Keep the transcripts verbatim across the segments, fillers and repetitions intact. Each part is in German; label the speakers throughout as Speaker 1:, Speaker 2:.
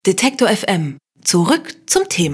Speaker 1: Detektor F M. Zurück zum Thema.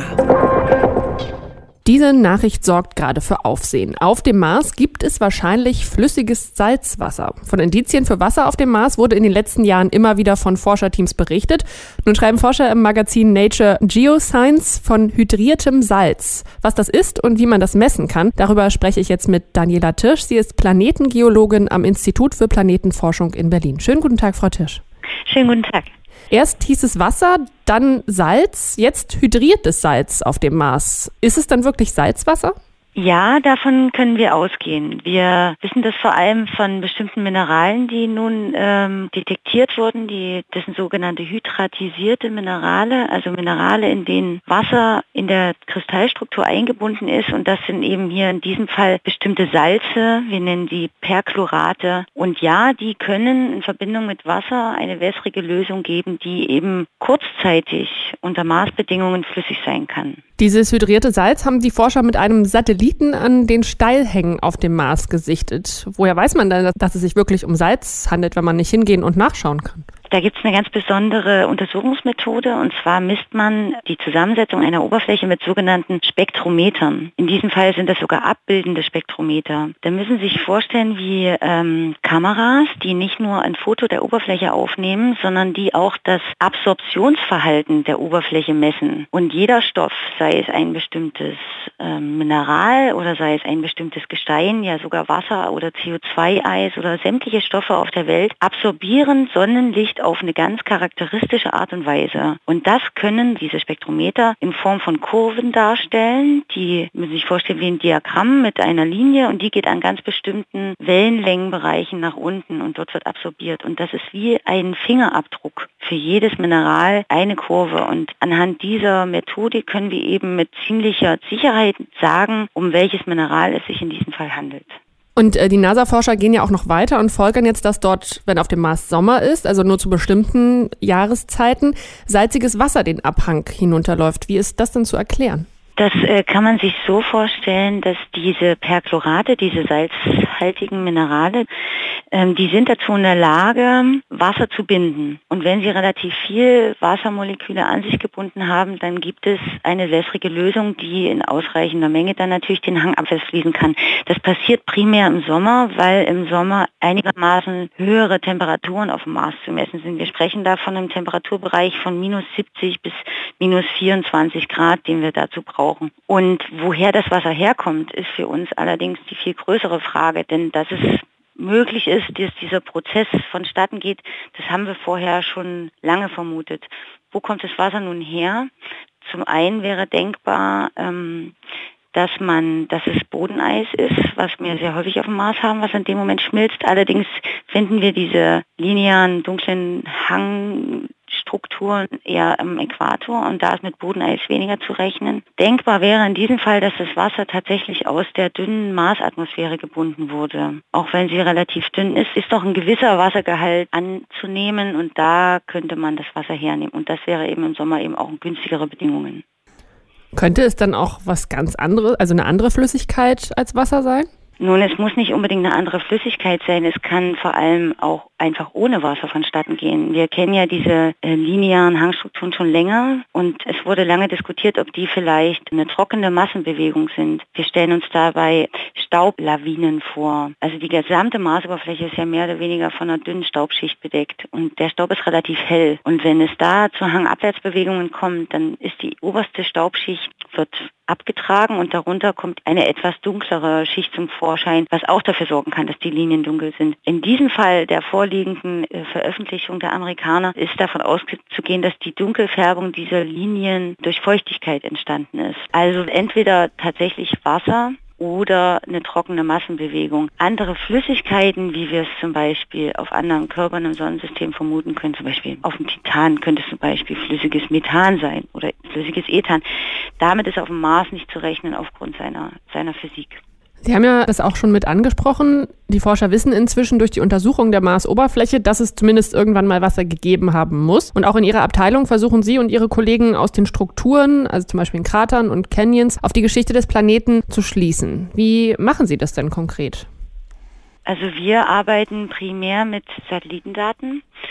Speaker 2: Diese Nachricht sorgt gerade für Aufsehen. Auf dem Mars gibt es wahrscheinlich flüssiges Salzwasser. Von Indizien für Wasser auf dem Mars wurde in den letzten Jahren immer wieder von Forscherteams berichtet. Nun schreiben Forscher im Magazin Nature Geoscience von hydriertem Salz. Was das ist und wie man das messen kann, darüber spreche ich jetzt mit Daniela Tirsch. Sie ist Planetengeologin am Institut für Planetenforschung in Berlin. Schönen guten Tag, Frau Tirsch.
Speaker 3: Schönen guten Tag.
Speaker 2: Erst hieß es Wasser, dann Salz, jetzt hydriertes Salz auf dem Mars. Ist es dann wirklich Salzwasser?
Speaker 3: Ja, davon können wir ausgehen. Wir wissen das vor allem von bestimmten Mineralen, die nun ähm, detektiert wurden. Die, das sind sogenannte hydratisierte Minerale, also Minerale, in denen Wasser in der Kristallstruktur eingebunden ist. Und das sind eben hier in diesem Fall bestimmte Salze, wir nennen die Perchlorate. Und ja, die können in Verbindung mit Wasser eine wässrige Lösung geben, die eben kurzzeitig unter Maßbedingungen flüssig sein kann.
Speaker 2: Dieses hydrierte Salz haben die Forscher mit einem Satelliten an den Steilhängen auf dem Mars gesichtet. Woher weiß man denn, dass es sich wirklich um Salz handelt, wenn man nicht hingehen und nachschauen kann?
Speaker 3: Da gibt es eine ganz besondere Untersuchungsmethode, und zwar misst man die Zusammensetzung einer Oberfläche mit sogenannten Spektrometern. In diesem Fall sind das sogar abbildende Spektrometer. Da müssen Sie sich vorstellen, wie ähm, Kameras, die nicht nur ein Foto der Oberfläche aufnehmen, sondern die auch das Absorptionsverhalten der Oberfläche messen. Und jeder Stoff, sei es ein bestimmtes ähm, Mineral oder sei es ein bestimmtes Gestein, ja sogar Wasser oder C O zwei Eis oder sämtliche Stoffe auf der Welt, absorbieren Sonnenlicht auf eine ganz charakteristische Art und Weise. Und das können diese Spektrometer in Form von Kurven darstellen. Die müssen sich vorstellen wie ein Diagramm mit einer Linie, und die geht an ganz bestimmten Wellenlängenbereichen nach unten und dort wird absorbiert. Und das ist wie ein Fingerabdruck für jedes Mineral, eine Kurve. Und anhand dieser Methode können wir eben mit ziemlicher Sicherheit sagen, um welches Mineral es sich in diesem Fall handelt.
Speaker 2: Und äh, die NASA-Forscher gehen ja auch noch weiter und folgern jetzt, dass dort, wenn auf dem Mars Sommer ist, also nur zu bestimmten Jahreszeiten, salziges Wasser den Abhang hinunterläuft. Wie ist das denn zu erklären?
Speaker 3: Das äh, kann man sich so vorstellen, dass diese Perchlorate, diese salzhaltigen Minerale, ähm, die sind dazu in der Lage, Wasser zu binden. Und wenn sie relativ viel Wassermoleküle an sich gebunden haben, dann gibt es eine wässrige Lösung, die in ausreichender Menge dann natürlich den Hang abwärts fließen kann. Das passiert primär im Sommer, weil im Sommer einigermaßen höhere Temperaturen auf dem Mars zu messen sind. Wir sprechen da von einem Temperaturbereich von minus siebzig bis minus vierundzwanzig Grad, den wir dazu brauchen. Und woher das Wasser herkommt, ist für uns allerdings die viel größere Frage, denn dass es möglich ist, dass dieser Prozess vonstatten geht, das haben wir vorher schon lange vermutet. Wo kommt das Wasser nun her? Zum einen wäre denkbar, ähm, dass man, dass es Bodeneis ist, was wir sehr häufig auf dem Mars haben, was in dem Moment schmilzt. Allerdings finden wir diese linearen, dunklen Hangstrukturen eher am Äquator, und da ist mit Bodeneis weniger zu rechnen. Denkbar wäre in diesem Fall, dass das Wasser tatsächlich aus der dünnen Marsatmosphäre gebunden wurde. Auch wenn sie relativ dünn ist, ist doch ein gewisser Wassergehalt anzunehmen, und da könnte man das Wasser hernehmen. Und das wäre eben im Sommer eben auch günstigere Bedingungen.
Speaker 2: Könnte es dann auch was ganz anderes, also eine andere Flüssigkeit als Wasser sein?
Speaker 3: Nun, es muss nicht unbedingt eine andere Flüssigkeit sein. Es kann vor allem auch einfach ohne Wasser vonstatten gehen. Wir kennen ja diese äh, linearen Hangstrukturen schon länger, und es wurde lange diskutiert, ob die vielleicht eine trockene Massenbewegung sind. Wir stellen uns dabei Staublawinen vor. Also die gesamte Marsoberfläche ist ja mehr oder weniger von einer dünnen Staubschicht bedeckt, und der Staub ist relativ hell. Und wenn es da zu Hangabwärtsbewegungen kommt, dann ist die oberste Staubschicht wird abgetragen, und darunter kommt eine etwas dunklere Schicht zum Vorschein, was auch dafür sorgen kann, dass die Linien dunkel sind. In diesem Fall der vorliegenden äh, Veröffentlichung der Amerikaner ist davon auszugehen, dass die Dunkelfärbung dieser Linien durch Feuchtigkeit entstanden ist. Also entweder tatsächlich Wasser oder eine trockene Massenbewegung. Andere Flüssigkeiten, wie wir es zum Beispiel auf anderen Körpern im Sonnensystem vermuten können, zum Beispiel auf dem Titan könnte es zum Beispiel flüssiges Methan sein oder flüssiges Ethan. Damit ist auf dem Mars nicht zu rechnen aufgrund seiner, seiner Physik.
Speaker 2: Sie haben ja das auch schon mit angesprochen. Die Forscher wissen inzwischen durch die Untersuchung der Marsoberfläche, dass es zumindest irgendwann mal Wasser gegeben haben muss. Und auch in Ihrer Abteilung versuchen Sie und Ihre Kollegen aus den Strukturen, also zum Beispiel in Kratern und Canyons, auf die Geschichte des Planeten zu schließen. Wie machen Sie das denn konkret?
Speaker 3: Also wir arbeiten primär mit Satellitendaten.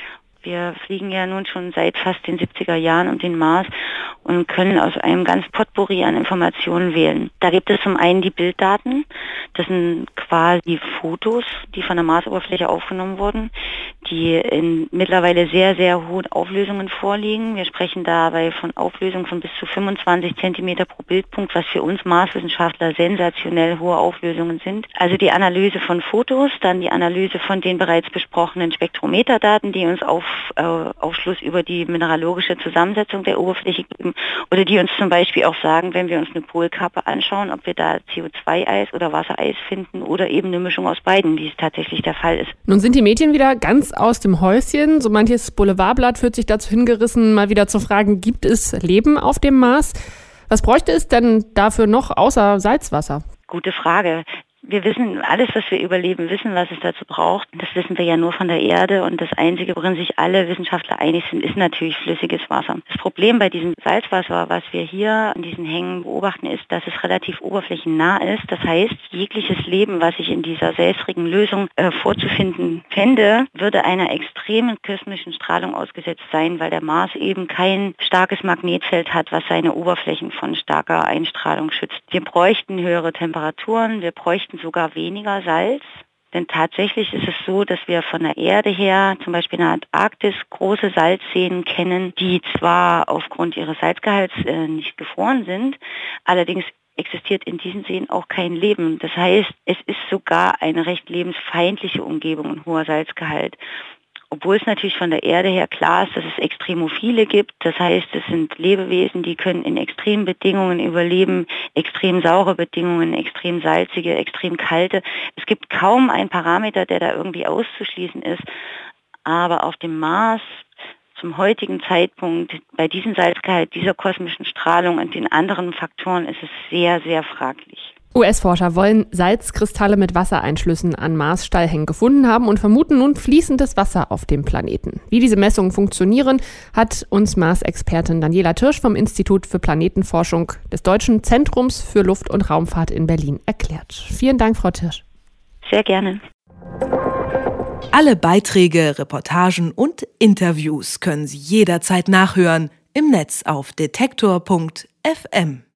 Speaker 3: Wir fliegen ja nun schon seit fast den siebziger Jahren um den Mars und können aus einem ganz Potpourri an Informationen wählen. Da gibt es zum einen die Bilddaten. Das sind quasi Fotos, die von der Marsoberfläche aufgenommen wurden, die in mittlerweile sehr, sehr hohen Auflösungen vorliegen. Wir sprechen dabei von Auflösungen von bis zu fünfundzwanzig Zentimeter pro Bildpunkt, was für uns Marswissenschaftler sensationell hohe Auflösungen sind. Also die Analyse von Fotos, dann die Analyse von den bereits besprochenen Spektrometerdaten, die uns auf, äh, Aufschluss über die mineralogische Zusammensetzung der Oberfläche geben oder die uns zum Beispiel auch sagen, wenn wir uns eine Polkappe anschauen, ob wir da C O zwei Eis oder Wassereis finden oder eben eine Mischung aus beiden, wie es tatsächlich der Fall ist.
Speaker 2: Nun sind die Medien wieder ganz aus dem Häuschen. So manches Boulevardblatt fühlt sich dazu hingerissen, mal wieder zu fragen, gibt es Leben auf dem Mars? Was bräuchte es denn dafür noch außer Salzwasser?
Speaker 3: Gute Frage. Wir wissen, alles, was wir über Leben wissen, was es dazu braucht, das wissen wir ja nur von der Erde. Und das Einzige, worin sich alle Wissenschaftler einig sind, ist natürlich flüssiges Wasser. Das Problem bei diesem Salzwasser, was wir hier an diesen Hängen beobachten, ist, dass es relativ oberflächennah ist. Das heißt, jegliches Leben, was sich in dieser selstrigen Lösung äh, vorzufinden fände, würde einer extremen kosmischen Strahlung ausgesetzt sein, weil der Mars eben kein starkes Magnetfeld hat, was seine Oberflächen von starker Einstrahlung schützt. Wir bräuchten höhere Temperaturen, wir bräuchten sogar weniger Salz. Denn tatsächlich ist es so, dass wir von der Erde her, zum Beispiel in der Antarktis, große Salzseen kennen, die zwar aufgrund ihres Salzgehalts äh, nicht gefroren sind, allerdings existiert in diesen Seen auch kein Leben. Das heißt, es ist sogar eine recht lebensfeindliche Umgebung, ein hoher Salzgehalt. Obwohl es natürlich von der Erde her klar ist, dass es Extremophile gibt. Das heißt, es sind Lebewesen, die können in extremen Bedingungen überleben, extrem saure Bedingungen, extrem salzige, extrem kalte. Es gibt kaum einen Parameter, der da irgendwie auszuschließen ist. Aber auf dem Mars zum heutigen Zeitpunkt, bei diesem Salzgehalt, dieser kosmischen Strahlung und den anderen Faktoren ist es sehr, sehr fraglich.
Speaker 2: U S-Forscher wollen Salzkristalle mit Wassereinschlüssen an Mars-Steilhängen gefunden haben und vermuten nun fließendes Wasser auf dem Planeten. Wie diese Messungen funktionieren, hat uns Mars-Expertin Daniela Tirsch vom Institut für Planetenforschung des Deutschen Zentrums für Luft- und Raumfahrt in Berlin erklärt. Vielen Dank, Frau Tirsch.
Speaker 3: Sehr gerne.
Speaker 1: Alle Beiträge, Reportagen und Interviews können Sie jederzeit nachhören im Netz auf detektor punkt f m.